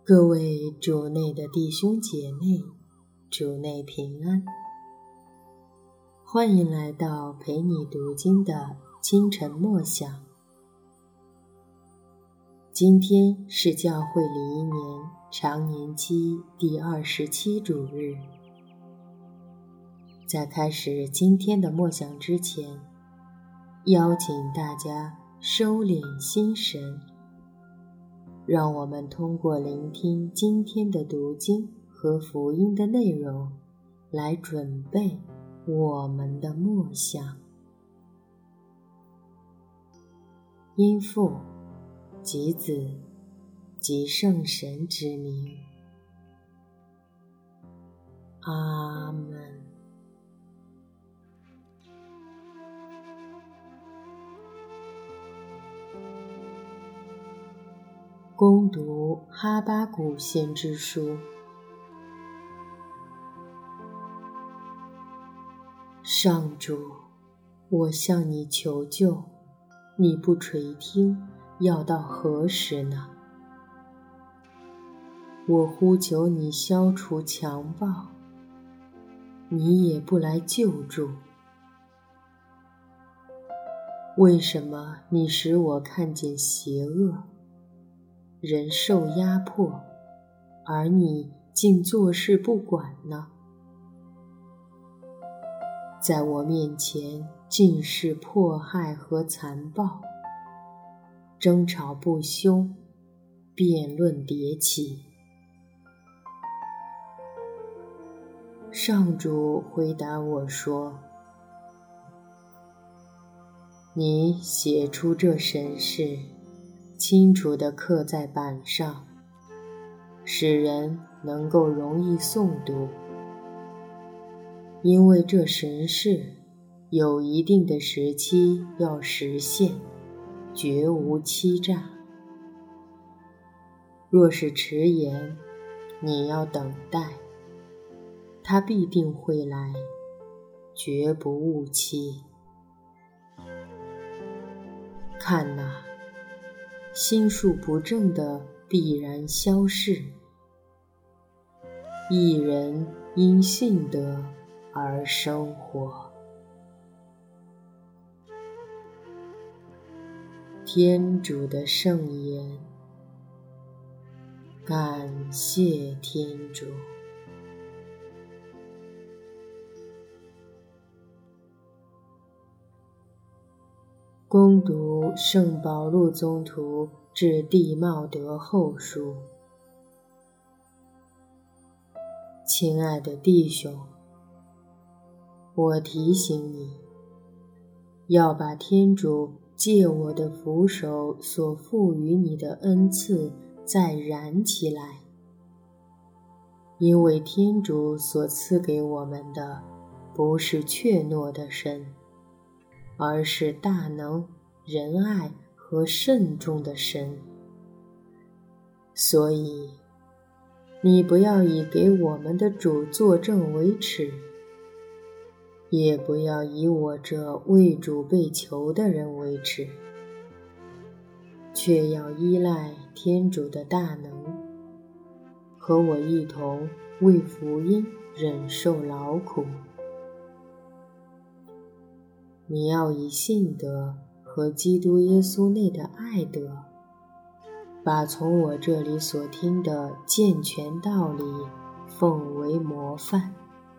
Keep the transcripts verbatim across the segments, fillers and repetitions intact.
各位主内的弟兄姐妹，主内平安，欢迎来到陪你读经的清晨默想。今天是教会里一年常年期第二十七主日。在开始今天的默想之前，邀请大家收敛心神，让我们通过聆听今天的读经和福音的内容，来准备我们的默想。因父及子及圣神之名，阿们。恭读哈巴谷先知书。上主，我向你求救，你不垂听，要到何时呢？我呼求你消除强暴，你也不来救助。为什么你使我看见邪恶，人受压迫，而你竟坐视不管呢？在我面前尽是迫害和残暴，争吵不休，辩论迭起。上主回答我说：你写出这神事，清楚地刻在板上，使人能够容易诵读。因为这神事有一定的时期要实现，绝无欺诈。若是迟延，你要等待，他必定会来，绝不误期。看哪，心术不正的必然消逝，义人因信德而生活。天主的圣言，感谢天主。恭读圣保禄宗徒致弟茂德后书。亲爱的弟兄，我提醒你，要把天主借我的扶手所赋予你的恩赐再燃起来，因为天主所赐给我们的不是怯懦的神，而是大能、仁爱和慎重的神。所以，你不要以给我们的主作证为耻，也不要以我这为主被囚的人为耻，却要依赖天主的大能，和我一同为福音忍受劳苦。你要以信德和基督耶稣内的爱德，把从我这里所听的健全道理奉为模范。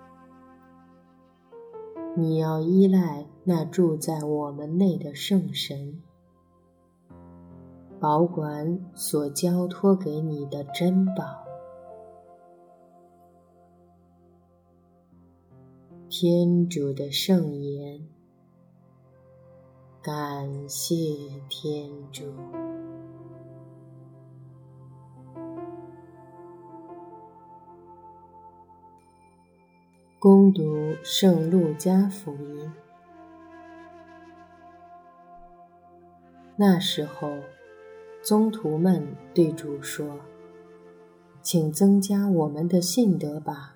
你要依赖那住在我们内的圣神，保管所交托给你的珍宝。天主的圣言，感谢天主。恭读圣路加福音。那时候，宗徒们对主说：请增加我们的信德吧。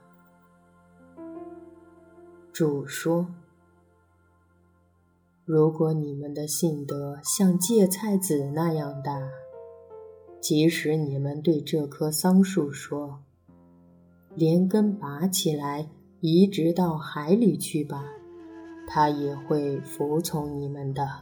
主说：如果你们的信德像芥菜籽那样大， 即使你们对这棵桑树说，连根拔起来，移植到海里去吧，它也会服从你们的。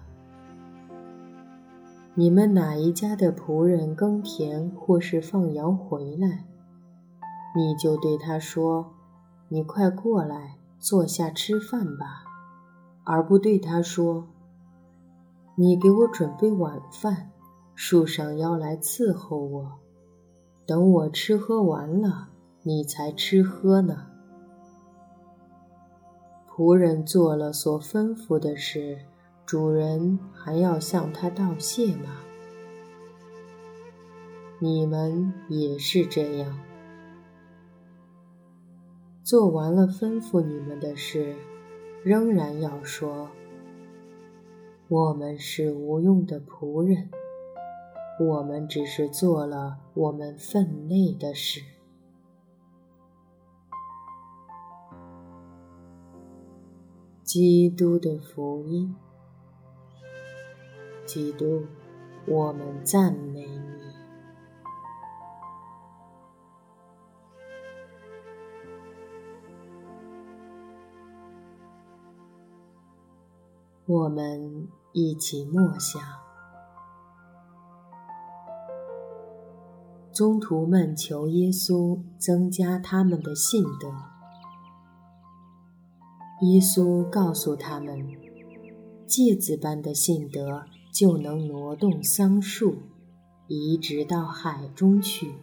你们哪一家的仆人耕田或是放羊回来，你就对他说，你快过来，坐下吃饭吧，而不对他说，你给我准备晚饭，束上腰来伺候我，等我吃喝完了，你才吃喝呢。仆人做了所吩咐的事，主人还要向他道谢吗？你们也是这样，做完了吩咐你们的事，仍然要说，我们是无用的仆人，我们只是做了我们分内的事。基督的福音。基督，我们赞美你。我们一起默想。宗徒们求耶稣增加他们的信德。耶稣告诉他们，芥子般的信德就能挪动桑树，移植到海中去。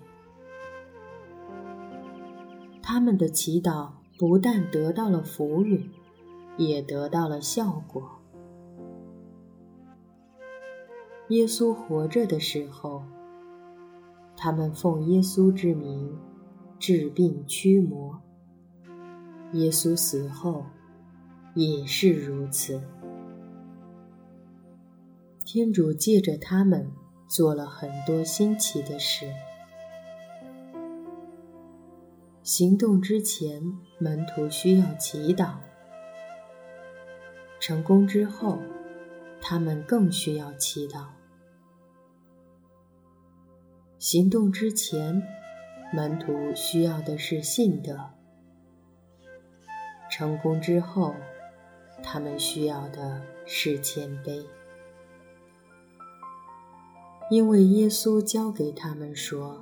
他们的祈祷不但得到了福允，也得到了效果。耶稣活着的时候，他们奉耶稣之名治病驱魔。耶稣死后也是如此。天主借着他们做了很多新奇的事。行动之前，门徒需要祈祷；成功之后，他们更需要祈祷。行动之前，门徒需要的是信德；成功之后，他们需要的是谦卑。因为耶稣教给他们说，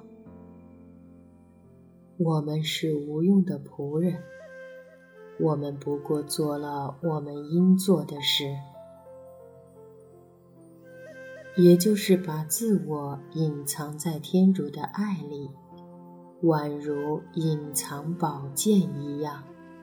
我们是无用的仆人，我们不过做了我们应做的事，也就是把自我隐藏在天主的爱里，宛如隐藏宝剑一样。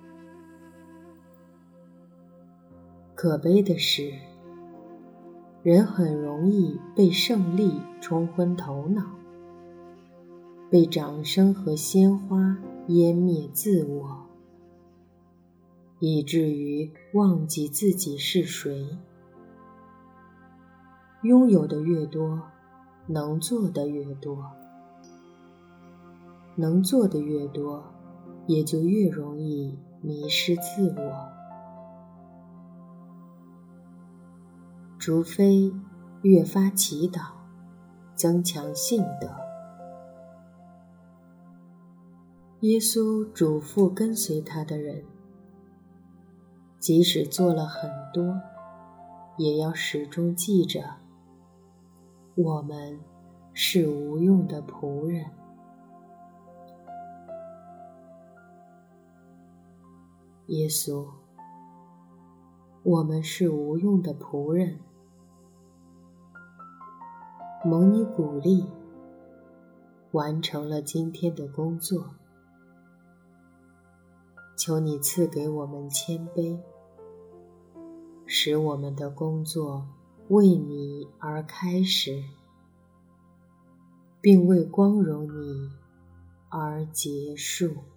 可悲的是，人很容易被胜利冲昏头脑，被掌声和鲜花湮灭自我，以至于忘记自己是谁。拥有的越多，能做的越多，能做的越多，也就越容易迷失自我。除非越发祈祷，增强信德。耶稣嘱咐跟随他的人，即使做了很多，也要始终记着，我们是无用的仆人。耶稣，我们是无用的仆人，蒙你鼓励，完成了今天的工作。求你赐给我们谦卑，使我们的工作为你而开始，并为光荣你而结束。